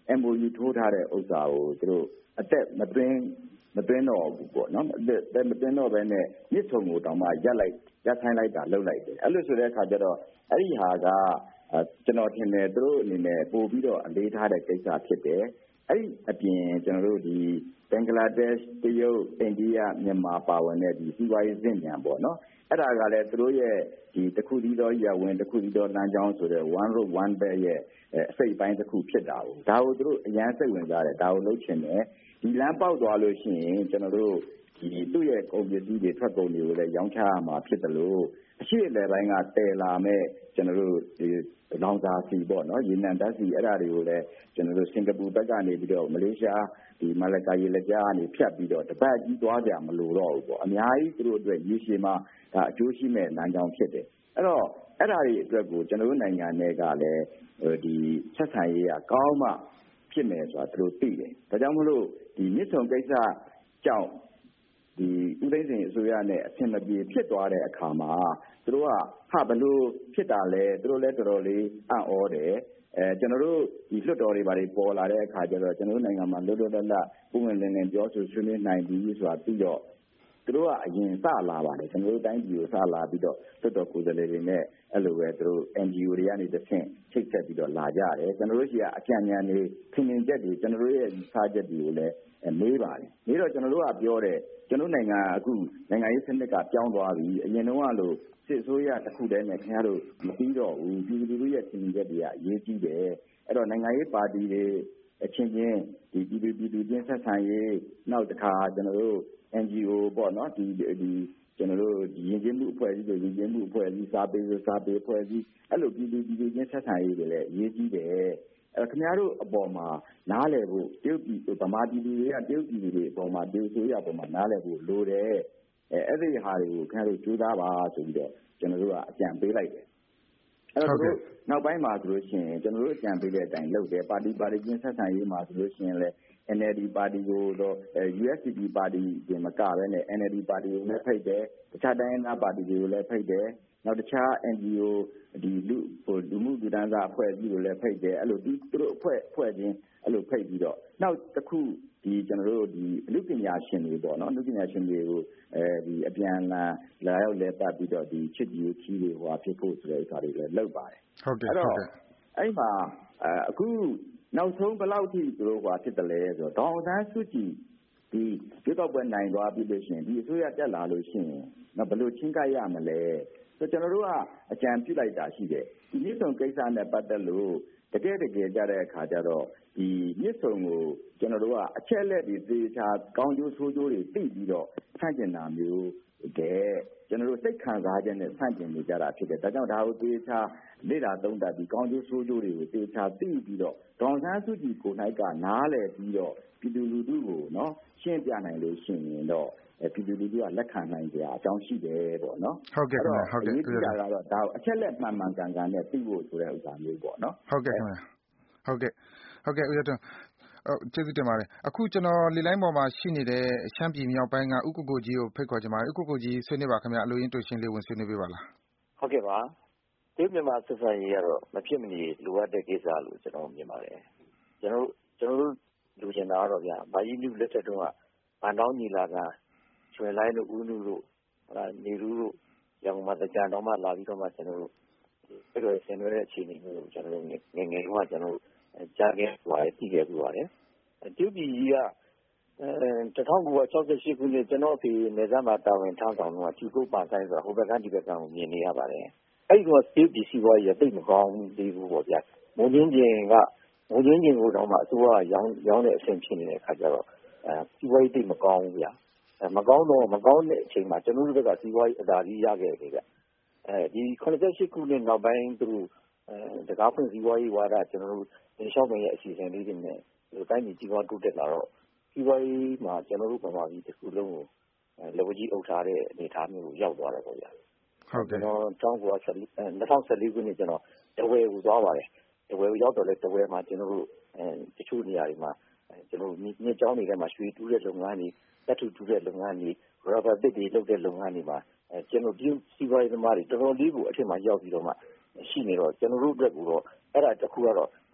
M O U ထိုးထားတဲ့ဥစ္စာကိုသူတို့အသက်မသွင်းမသွင်းတော့ဘူးပေါ့နော်အသက်မသွင်းတော့ဘဲနဲ့မြစ်ဆုံကိုတောင်မှရက်လိုက်ရက်ဆိုင်လိုက်တာလှုပ်လိုက်တယ်အဲ့လိုဆိုတဲ့အခါကျတော့အဲ့ဒီဟာကကျွန်တော်ထင်တယ်သူတို့အနေနဲ့ပို့ပြီးတော့အလေးထားတဲ့ကိစ္စဖြစ်တယ်အဲ့ဒီအပြင်ကျွန်တော်တို့ဒီဘင်္ဂလားဒေ့ရှ်တရုတ်အိန္ဒိယမြန်မာပါဝင်တဲ့ဒီစီးပွားရေးစင်ကြံပေါ့နော်အဲ့ဒါကလည်းသူတို့ရဲ့ဒီတစ်ခုတည်းသောရဝင်တစ်ခုတည်းသောလမ်းကြောင်းဆိုတဲ့ one road one belt ရဲ့အစိတ်အပိုင်းတစ်ခုဖြစ်တာကိုဒါကိုသူတို့အရန်စိတ်ဝင်စားတယ်ဒါကိုလုပ်ချင်တယ်ဒီလမ်းပေါက်သွားလို့ရှိရင်ကျွန်တော်တို့ဒီသူ့ရဲ့ကုန်ပစ္စည်းတွေထွက်ကုန်တွေကိုလည်းရောင်းချရမှာဖြစ်တယ်လို့အရှိအလယ်ပိုင်းကတည်လာမဲ့ကျွန်တော်တို့ဒီလောင်စာစီပေါ့နော်ရေနံဓာတ်စီအဲ့ဒါတွေကိုလည်းကျွန်တော်တို့စင်ကာပူဘက်ကနေပြီးတော့မလေးရှားဒီမလာကာရေလက်ကြားကနေဖြတ်ပြီးတော့တပတ်ကြီးသွားကြမလို့တော့ဘူးပေါ့အများကြီးသူတို့အတွက်ရေရှည်မှာဒါအကျိုးရှိမဲ့လမ်းကြောင်းဖြစ်တယ်အဲ့တော့အဲ့ဒါတွေအတွက်ကိုကျွန်တော်တို့နိုင်ငံတွေကလည်းဒီဆက်ဆံရေးကကောင်းမှဖြစ်မယ်ဆိုတာသူတို့သိတယ်ဒါကြောင့်မလို့ဒီမြစ်ဆုံကိစ္စကြောင့်ဒီဦးသိန်းစိန်အစိုးရနဲ့အဆင်မပြေဖြစ်သွားတဲ့အခါမှာသူတို့ကဟာဘလို့ဖြစ်တာလဲသူတို့လည်းတော်တော်လေးအံ့ဩတယ်အဲကျွန်တော်တို့ဒီလွှတ်တော်တွေဘာတွေပေါ်လာတဲ့အခါကျတော့ကျွန်တော်တို့နိုင်ငံမှာလွတ်လွတ်လပ်လပ်ပုံမှန်လင်းလင်းပြောဆိုဆွေးနွေးနိုင်ပြီဆိုတာပြီးတော့သူတို့ကအရင်စလာပါတယ်ကျွန်တော်တို့တိုင်းပြည်ကိုစလာပြီးတော့လွှတ်တော်ကိုယ်စားလှယ်တွေနဲ့အဲ့လိုပဲသူတို့ N G O တွေကနေတစ်ဆင့်ချိတ်ဆက်ပြီးတော့လာကြတယ်ကျွန်တော်တို့ရှိကအကြံဉာဏ်တွေထင်မြင်ချက်တွေကျွန်တော်တို့ရဲ့စားချက်တွေကိုလည်းမေးပါတယ်မေးတော့ကျွန်တော်တို့ကပြောတယ်ကျွန်တော်နိုင်ငံအခုနိုင်ငံရေးစနစ်ကပြောင်းသွားပြီအရင်တုန်းကလို့စစ်ဆိုးရတစ်ခုတည်းနဲ့ခင်ဗျားတို့မပြီးတော့ဘူးပြည်သူလူထုရဲ့ထင်မြင်ချက်တွေကအရေးကြီးတယ်အဲ့တော့နိုင်ငံရေးပါတီတွေအချင်းချင်းဒီပြည်သူပြည်သူချင်းဆက်ဆံရေးနောက်တစ်ခါကျွန်တော်တို့ N G O ပေါ့နော်ဒီဒီကျွန်တော်တို့ရင်းချင်းမှုအဖွဲ့အစည်းတွေရင်းချင်းမှုအဖွဲ့အစည်းစာပေစာပေအဖွဲ့အစည်းအဲ့လိုပြည်သူပြည်သူချင်းဆက်ဆံရေးတွေလည်းအရေးကြီးတယ်အဲ့ခင်ဗျားတို့အပေါ်မှာနားလည်ဖို့တရုတ်ပြည်ဗမာပြည်သူတွေကတရုတ်ပြည်တွေအပေါ်မှာတရုတ်ဆိုရအပေါ်မှာနားလည်ဖို့လိုတယ်အဲအဲ့ဒီဟာတွေကိုခင်ဗျားတို့ကြိုးစားပါဆိုပြီးတော့ကျွန်တော်တို့ကအကြံပေးလိုက်တယ်အဲ့တော့တို့နောက်ပိုင်းမှာဆိုလို့ရှိရင်ကျွန်တော်တို့အကြံပေးတဲ့အတိုင်းလုပ်တယ်ပါတီပါတီချင်းဆက်ဆံရေးမှာဆိုလို့ရှိရင်လည်း N L D ပါတီကိုတော့ U S D P ပါတီတွေမကဘဲနဲ့ N L D ပါတီကိုလည်းဖိတ်တယ်တခြားတိုင်းရင်းသားပါတီတွေကိုလည်းဖိတ်တယ်နောက်တခြား N G O ဒီလူဟိုလူမှုလူတန်းစားအဖွဲ့အစည်းတွေလည်းဖိတ်တယ်အဲ့လိုဒီသူတို့အဖွဲ့အဖွဲ့ချင်းအဲ့လိုဖိတ်ပြီးတော့နောက်တစ်ခုဒီကျွန်တော်တို့ဒီအမှုပညာရှင်တွေပေါ့နော်အမှုပညာရှင်တွေကိုအဲဒီအပြန်လာလာရောက်လဲပတ်ပြီးတော့ဒီချစ်ကြည်ကြီးတွေဟိုဖြစ်ဖို့ဆိုတဲ့ဥစ္စာတွေလည်းလုပ်ပါတယ်ဟုတ်တယ်ဟုတ်တယ်အဲ့မှာအခုနောက်ဆုံးဘယ်လောက်ထိသူတို့ဟိုဖြစ်တယ်လဲဆိုတော့ဒေါအောင်ဆန်းစုကြည်ဒီရွေးကောက်ပွဲနိုင်သွားပြီးလို့ရှိရင်ဒီအစိုးရတက်လာလို့ရှိရင်ဘယ်လိုချင်းကပ်ရမလဲဆိုကျွန်တော်တို့ကအကြံပြုလိုက်တာရှိတယ်ဒီမြစ်ဆုံကိစ္စနဲ့ပတ်သက်လို့တကယ်တကယ်ကြတဲ့အခါကျတော့ဒီမြစ်ဆုံကိုကျွန်တော်တို့ကအချက်လက်တွေသေချာကောင်းကျိုးဆိုးကျိုးတွေသိပြီးတော့ဆန့်ကျင်တာမျိုးတဲ့ကျွန်တော်တို့စိတ်ခံစားချက်နဲ့ဆန့်ကျင်နေကြတာဖြစ်တယ်ဒါကြောင့်ဒါကိုသေချာလေ့လာသုံးသပ်ပြီးကောင်းကျိုးဆိုးကျိုးတွေကိုသေချာသိပြီးတော့ဒေါန်ဆန်းစုကြည်ကိုယ်၌ကနားလည်ပြီးတော့ပြည်သူလူထုကိုနော်ရှင်းပြနိုင်လို့ရှိရင်တော့ပြည်သူလူထုကလက်ခံနိုင်ကြအကြောင်းရှိတယ်ပေါ့နော်ဟုတ်ကဲ့ဟုတ်ကဲ့ဒီကြတာကတော့ဒါအချက်လက်မှန်မှန်ကန်ကန်နဲ့သိဖို့ဆိုတဲ့ဥစ္စာမျိုးပေါ့နော်ဟုတ်ကဲ့ခင်ဗျာဟုတ်ကဲ့ဟုတ်ကဲ့ဦးရတန်းကျေးဇူးတင်ပါတယ်အခုကျွန်တော်လေလိုင်းပေါ်မှာရှိနေတဲ့ရှမ်းပြည်မြောက်ပိုင်းကဥက္ကုကိုကြီးကိုဖိတ်ခေါ်ချင်ပါတယ်ဥက္ကုကိုကြီးဆွေးနွေးပါခင်ဗျာအလိုရင်းတွေ့ရှင်းလေးဝင်ဆွေးနွေးပေးပါလားဟုတ်ကဲ့ပါဒီမြန်မာစစ်ဆိုင်ရေးကတော့မဖြစ်မနေလိုအပ်တဲ့ကိစ္စလို့ကျွန်တော်မြင်ပါတယ်ကျွန်တော်ကျွန်တော်လူချင်တာတော့ဗျာဘာကြီးလူလက်ထက်တုန်းကဗန်တောင်းညီလာကကျွယ်လိုက်လို့ဦးနုတို့ဟာနေလူတို့ရန်ကုန်မှာတကြံတော့မှလာပြီးတော့မှကျွန်တော်တို့အဲ့လိုဆင်နွှဲတဲ့အခြေအနေမျိုးကိုကျွန်တော်တို့ငယ်ငယ်ကကျွန်တော်ကြားခဲ့ပါတယ်သိခဲ့ပြီးပါတယ်တရုတ်ပြည်ကြီးကအဲတထောင်ကို၆၈ခုနှစ်ကျွန်တော်အဖေနေစားမှာတာဝန်ထမ်းဆောင်တော့ကျူကုတ်ပါဆိုင်ဆိုတာဟိုဘက်ကဒီဘက်ကကိုမြင်နေရပါတယ်အဲ့ဒီတော့တရုတ်ပြည်စီးပွားရေးတိတ်မကောင်းသေးဘူးပေါ့ဗျာမုံချင်းချင်းကမုံချင်းချင်းကိုတော့မှအစိုးရရောင်းရောင်းတဲ့အဆင့်ဖြစ်နေတဲ့အခါကျတော့အဲစီးပွားရေးတိတ်မကောင်းဘူးဗျာမကောင်းတော့မကောင်းတဲ့အချိန်မှာကျွန်တော်တို့ကစီးပွားရေးအသာကြီးရခဲ့တယ်ဗျအဲဒီခုနှစ်၈ခုနှစ်နောက်ပိုင်းသူတို့အဲတကားဖွင့်စီးပွားရေးဝါဒကျွန်တော်တို့တင်လျှောက်မယ့်အစီအစဉ်လေးတွေနဲ့ဒီတိုင်းပြည်ကြီးပွားတိုးတက်လာတော့စီးပွားရေးမှာကျွန်တော်တို့ဗမာပြည်တစ်ခုလုံးကိုလက်ဝကြီးအုပ်ထားတဲ့အနေအထားမျိုးကိုရောက်သွားတယ်ပေါ့ဗျာဟုတ်ကဲ့ကျွန်တော်တောင်းကိုဆက်၂၀၁၄ခုနှစ်ကျွန်တော်တဝဲကိုသွားပါတယ်တဝဲကိုရောက်တော့လဲတဝဲမှာကျွန်တော်တို့အဲတချို့နေရာတွေမှာကျွန်တော်မြေကျောင်းတွေထဲမှာရွှေတူးတဲ့လုပ်ငန်းတွေတက်တူတူတဲ့လုပ်ငန်းတွေရဘာတစ်တွေလုပ်တဲ့လုပ်ငန်းတွေမှာအဲကျွန်တော်ဒီစီးပွားရေးသမားတွေတော်တော်လေးကိုအထက်မှာရောက်ပြီးတော့မှရှိနေတော့ကျွန်တော်တို့အတွက်ကတော့အဲ့ဒါတစ်ခုကတော့ဘ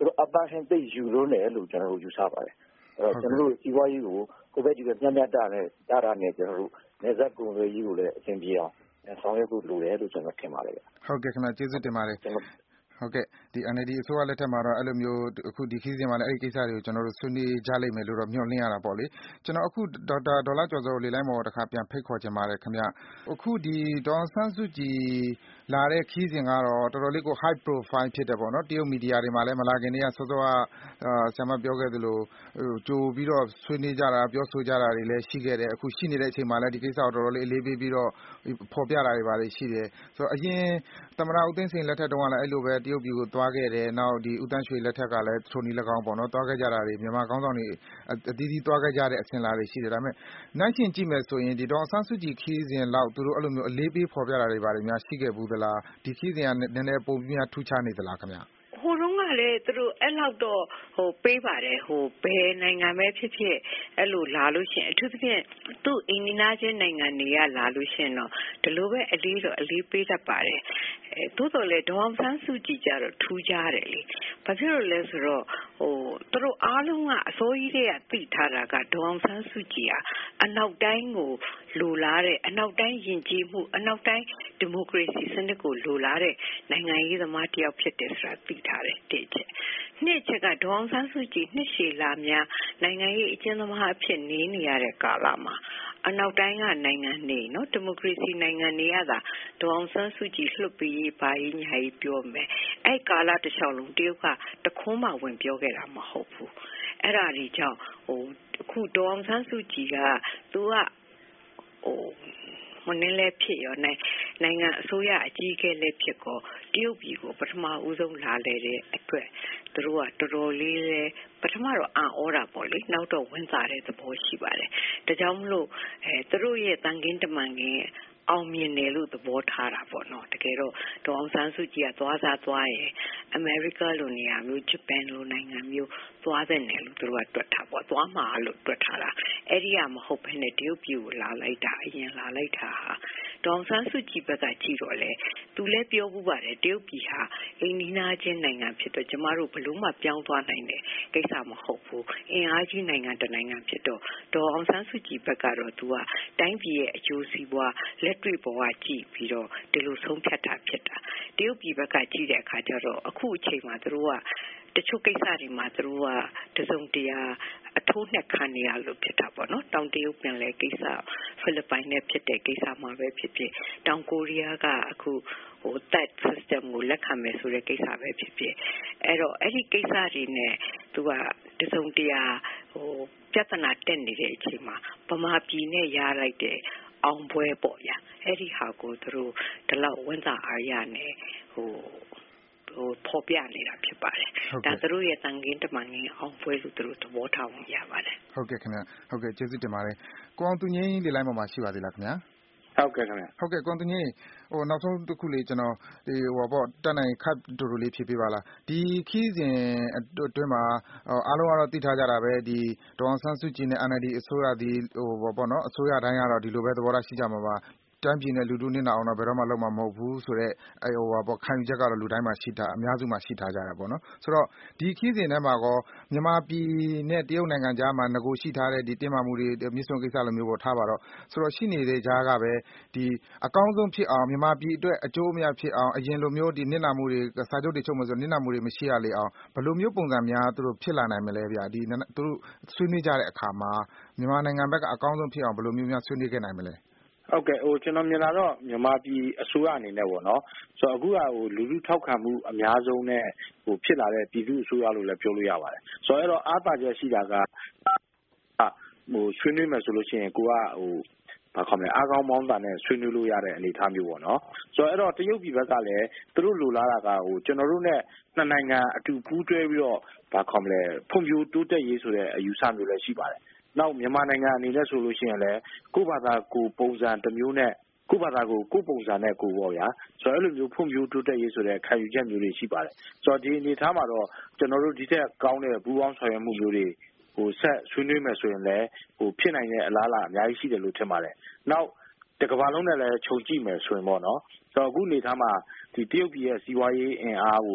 သူတို့အပန်းဟင်းသိယူလို့တယ်လို့ကျွန်တော်တို့ယူဆပါတယ်အဲ့တော့ကျွန်တော်တို့စီးပွားရေးကိုကိုယ့်ဘက်ဒီဘက်မျှမျှတနဲ့တာတာနဲ့ကျွန်တော်တို့နေဆက်ကုန်သွယ်ရေးကိုလည်းအဆင်ပြေအောင်ဆောင်ရွက်ဖို့လိုတယ်လို့ကျွန်တော်ထင်ပါတယ်ဗျဟုတ်ကဲ့ခင်ဗျကျေးဇူးတင်ပါတယ်ဟုတ်ကဲ့ဒီ N L D အစိုးရလက်ထက်မှာတော့အဲ့လိုမျိုးအခုဒီခီးစဉ်မှာလည်းအဲ့ဒီကိစ္စတွေကိုကျွန်တော်တို့ဆွေးနွေးကြလိမ့်မယ်လို့တော့မျှော်လင့်ရတာပေါ့လေကျွန်တော်အခုဒေါက်တာဒေါ်လာကျော်စောလေလိုင်းမော်တခါပြန်ဖိတ်ခေါ်ချင်ပါတယ်ခင်ဗျအခုဒီဒေါ်ဆန်းစုကြည်လာတဲ့ခီးစဉ်ကတော့တော်တော်လေးကို high profile ဖြစ်တယ်ပေါ့နော်တရုတ်မီဒီယာတွေမှာလည်းမလာခင်တည်းကစောစောကဆရာမပြောခဲ့သလိုကြိုပြီးတော့ဆွေးနွေးကြတာပြောဆိုကြတာတွေလည်းရှိခဲ့တယ်အခုရှိနေတဲ့အချိန်မှာလည်းဒီကိစ္စကိုတော်တော်လေးအလေးပေးပြီးတော့ဖော်ပြတာတွေပါတယ်ရှိတယ်ဆိုတော့အရင်သမ္မတဦးသိန်းစိန်လက်ထက်တုန်းကလည်းအဲ့လိုပဲတရုတ်ပြည်ကိုသွားခဲ့တယ်နောက်ဒီဦးတန်းရွှေလက်ထက်ကလည်းထိုနည်း၎င်းပေါ့နော်သွားခဲ့ကြတာတွေမြန်မာခေါင်းဆောင်တွေအသီးသီးသွားခဲ့ကြတဲ့အစဉ်အလာတွေရှိတယ်ဒါပေမဲ့နိုင်ရှင်ကြည့်မယ်ဆိုရင်ဒီဒေါ်ဆန်းစုကြည်ခီးစဉ်လောက်သူတို့အဲ့လိုမျိုးအလေးပေးဖော်ပြတာတွေပါတယ်များရှိခဲ့ဘူးသလားဒီခီးစဉ်ကနည်းနည်းပုံပြများထူးခြားနေသလားခင်ဗျဟိုတုန်းကလည်းသူတို့အဲ့လောက်တော့ဟိုပေးပါတယ်ဟိုဘယ်နိုင်ငံပဲဖြစ်ဖြစ်အဲ့လိုလာလို့ရှိရင်အထူးသဖြင့်သူ့အင်ဒီနာချင်းနိုင်ငံတွေကလာလို့ရှိရင်တော့ဒီလိုပဲအလေးတော့အလေးပေးတတ်ပါတယ်အဲသို့တော်လည်းဒေါအောင်ဆန်းစုကြည်ကြတော့ထူးခြားတယ်လေဘာဖြစ်လို့လဲဆိုတော့ဟိုသူတို့အားလုံးကအစိုးရတွေကသိထားတာကဒေါအောင်ဆန်းစုကြည်ဟာအနောက်တိုင်းကိုလိုလားတဲ့အနောက်တိုင်းယဉ်ကျေးမှုအနောက်တိုင်းဒီမိုကရေစီစနစ်ကိုလိုလားတဲ့နိုင်ငံရေးသမားတယောက်ဖြစ်တယ်ဆိုတာသိထားတယ်တဲ့ချက်နှစ်ချက်ကဒေါအောင်ဆန်းစုကြည်နှစ်ရှည်လာများနိုင်ငံရေးအကျဉ်းသမားအဖြစ်နေနေရတဲ့ကာလမှာအနောက်တိုင်းကနိုင်ငံနေနော်ဒီမိုကရေစီနိုင်ငံတွေရတာဒေါအောင်ဆန်းစုကြည်လှုပ်ပြီးဘာကြီးညာကြီးပြောမယ်အဲ့ကာလတစ်လျှောက်လုံးတရုတ်ကတခွန်းမှဝင်ပြောခဲ့တာမဟုတ်ဘူးအဲ့ဒါဒီကြောင့်ဟိုအခုဒေါအောင်ဆန်းစုကြည်ကသူကဟိုမနည်းလည်းဖြစ်ရောနိုင်နိုင်ငံအစိုးရအကြီးအကဲလည်းဖြစ်ကောတရုတ်ပြည်ကိုပထမဦးဆုံးလာလေတဲ့အတွက်သူတို့ကတော်တော်လေးလဲပထမတော့အံ့ဩတာပေါ့လေနောက်တော့ဝင်စားတဲ့သဘောရှိပါတယ်ဒါကြောင့်မလို့အဲသူတို့ရဲ့တန်ခင်းတမန်ခင်းအောင်မြင်တယ်လို့သဘောထားတာပေါ့နော်တကယ်တော့ဒေါအောင်ဆန်းစုကြည်ကသွားစားသွားရင်အမေရိကလိုနေရာမျိုးဂျပန်လိုနိုင်ငံမျိုးသွားတဲ့နယ်လို့သူတို့ကတွက်ထားပေါ့သွားမှာလို့တွက်ထားတာအဲ့ဒီကမဟုတ်ဘဲနဲ့တရုတ်ပြည်ကိုလာလိုက်တာအရင်လာလိုက်တာဟာဒေါအောင်ဆန်းစုကြည်ဘက်ကကြည့်တော့လေသူလည်းပြောဘူးပါတယ်တရုတ်ပြည်ဟာအိန္ဒိနာချင်းနိုင်ငံဖြစ်တော့ကျမတို့ဘလို့မှပြောင်းသွားနိုင်တယ်ကိစ္စမဟုတ်ဘူးအင်အားကြီးနိုင်ငံတစ်နိုင်ငံဖြစ်တော့ဒေါအောင်ဆန်းစုကြည်ဘက်ကတော့သူကတိုင်းပြည်ရဲ့အကျိုးစီးပွားလက်တွေ့ဘဝကြည့်ပြီးတော့ဒီလိုဆုံးဖြတ်တာဖြစ်တာတရုတ်ပြည်ဘက်ကကြည့်တဲ့အခါကျတော့အခုအချိန်မှာသူတို့ကတချို့ကိစ္စတွေမှာသူတို့ကတစုံတရာအထိုးနဲ့ခံနေရလို့ဖြစ်တာပေါ့နော်တောင်တရုတ်ပင်လယ်ကိစ္စဖိလစ်ပိုင်နဲ့ဖြစ်တဲ့ကိစ္စမှာပဲဖြစ်ဖြစ်တောင်ကိုရီးယားကအခုဟို that system ကိုလက်ခံမယ်ဆိုတဲ့ကိစ္စပဲဖြစ်ဖြစ်အဲ့တော့အဲ့ဒီကိစ္စတွေနဲ့သူကတစုံတရာဟိုပြဿနာတက်နေတဲ့အချိန်မှာဗမာပြည်နဲ့ရလိုက်တဲ့အောင်ပွဲပေါ့ဗျာအဲ့ဒီဟာကိုသူတို့ဒီလောက်ဝန်စားအားရနဲ့ဟိုဟိုပေါ်ပြနေတာဖြစ်ပါတယ်ဒါသူတို့ရဲ့တန်ခင်းတမန်ခင်းအောင်ပွဲလို့သူတို့သဘောထားဝင်ရပါတယ်ဟုတ်ကဲ့ခင်ဗျဟုတ်ကဲ့ကျေးဇူးတင်ပါတယ်ကိုအောင်သူငင်းဒီလိုင်းပေါ်မှာရှိပါသေးလားခင်ဗျာဟုတ်ကဲ့ခင်ဗျဟုတ်ကဲ့ကိုအောင်သူငင်းဟိုနောက်ဆုံးတစ်ခုလေးကျွန်တော်ဒီဟိုပေါ့တက်နိုင်ခတ်တူတူလေးဖြည့်ပေးပါလားဒီခီးစဉ်အတွင်းမှာအားလုံးကတော့သိထားကြတာပဲဒီဒေါအောင်ဆန်းစုကြည်နဲ့ N L D အစိုးရဒီဟိုပေါ့နော်အစိုးရတိုင်းကတော့ဒီလိုပဲသဘောထားရှိကြမှာပါတိုင်းပြည်နဲ့လူထုနစ်နာအောင်တော့ဘယ်တော့မှလုပ်မှာမဟုတ်ဘူးဆိုတော့အဲဟိုပါပေါ့ခံယူချက်ကတော့လူတိုင်းမှာရှိတာအများစုမှာရှိထားကြတာပေါ့နော်ဆိုတော့ဒီခီးစဉ်ထဲမှာကောမြန်မာပြည်နဲ့တရုတ်နိုင်ငံကြားမှာငကိုရှိထားတဲ့ဒီတင်မာမှုတွေမြစ်ဆုံကိစ္စလိုမျိုးပေါ့ထားပါတော့ဆိုတော့ရှိနေတဲ့ကြားကပဲဒီအကောင်းဆုံးဖြစ်အောင်မြန်မာပြည်အတွက်အကျိုးအမြတ်ဖြစ်အောင်အရင်လိုမျိုးဒီနစ်နာမှုတွေစာချုပ်တွေချုပ်မယ်ဆိုနစ်နာမှုတွေမရှိရလေအောင်ဘယ်လိုမျိုးပုံစံများသူတို့ဖြစ်လာနိုင်မလဲဗျာဒီသူတို့ဆွေးနွေးကြတဲ့အခါမှာမြန်မာနိုင်ငံဘက်ကအကောင်းဆုံးဖြစ်အောင်ဘယ်လိုမျိုးများဆွေးနွေးခဲ့နိုင်မလဲဟုတ်ကဲ့ဟိုကျွန်တော်မြင်လာတော့မြန်မာပြည်အစိုးရအနေနဲ့ပေါ့နော်ဆိုတော့အခုကဟိုလူလူထောက်ခံမှုအများဆုံးနဲ့ဟိုဖြစ်လာတဲ့ပြည်သူ့အစိုးရလို့လည်းပြောလို့ရပါတယ်ဆိုတော့အဲ့တော့အားပါချက်ရှိတာကဟိုဆွေးနွေးမယ်ဆိုလို့ရှိရင်ကိုကဟိုဘာခေါ်မလဲအားကောင်းမောင်းတာနဲ့ဆွေးနွေးလို့ရတဲ့အနေအထားမျိုးပေါ့နော်ဆိုတော့အဲ့တော့တရုတ်ပြည်ဘက်ကလည်းသူတို့လိုလားတာကဟိုကျွန်တော်တို့နဲ့နှစ်နိုင်ငံအတူပူးတွဲပြီးတော့ဘာခေါ်မလဲဖွံ့ဖြိုးတိုးတက်ရေးဆိုတဲ့အယူဆမျိုးလည်းရှိပါတယ်နောက်မြန်မာနိုင်ငံအနေနဲ့ဆိုလို့ရှိရင်လည်းကိုယ့်ဘာသာကိုပုံစံတစ်မျိုးနဲ့ကိုယ့်ဘာသာကိုကိုယ့်ပုံစံနဲ့ကိုယ်ပေါ့ဗျာဆိုတော့အဲ့လိုမျိုးဖွံ့ဖြိုးတိုးတက်ရေးဆိုတဲ့ခံယူချက်မျိုးတွေရှိပါတယ်ဆိုတော့ဒီအနေထားမှာတော့ကျွန်တော်တို့ဒီထက်ကောင်းတဲ့ဘူပေါင်းဆောင်ရွက်မှုမျိုးတွေဟိုဆက်ဆွေးနွေးမယ်ဆိုရင်လည်းဟိုဖြစ်နိုင်တဲ့အလားအလာအများကြီးရှိတယ်လို့ထင်ပါတယ်နောက်တကမ္ဘာလုံးနဲ့လည်းခြုံကြည့်မယ်ဆိုရင်ပေါ့နော်ဆိုတော့အခုအနေထားမှာဒီတရုတ်ပြည်ရဲ့စီးပွားရေးအင်အားကို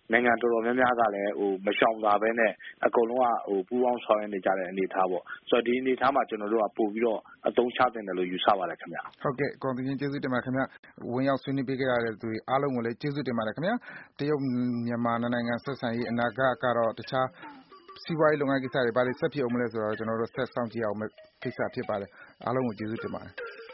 နိုင်ငံတော်တော်များများကလည်းဟိုမရှောင်သာပဲနဲ့အကုန်လုံးကဟိုပူးပေါင်းဆောင်ရွက်နေကြတဲ့အနေအထားပေါ့ဆိုတော့ဒီအနေအထားမှာကျွန်တော်တို့ကပို့ပြီးတော့အသုံးချတင်တယ်လို့ယူဆပါတယ်ခင်ဗျဟုတ်ကဲ့ကော်မရှင်ကျေးဇူးတင်ပါတယ်ခင်ဗျဝင်ရောက်ဆွေးနွေးပေးကြတဲ့သူတွေအားလုံးကိုလည်းကျေးဇူးတင်ပါတယ်ခင်ဗျတရုတ်မြန်မာနိုင်ငံဆက်ဆံရေးအနာဂတ်ကတော့တခြားစီးပွားရေးလုပ်ငန်းကိစ္စတွေဘာတွေဆက်ဖြစ်အောင်မလဲဆိုတော့ကျွန်တော်တို့ဆက်စောင့်ကြည့်အောင်ကိစ္စဖြစ်ပါတယ်အားလုံးကိုကျေးဇူးတင်ပါတယ်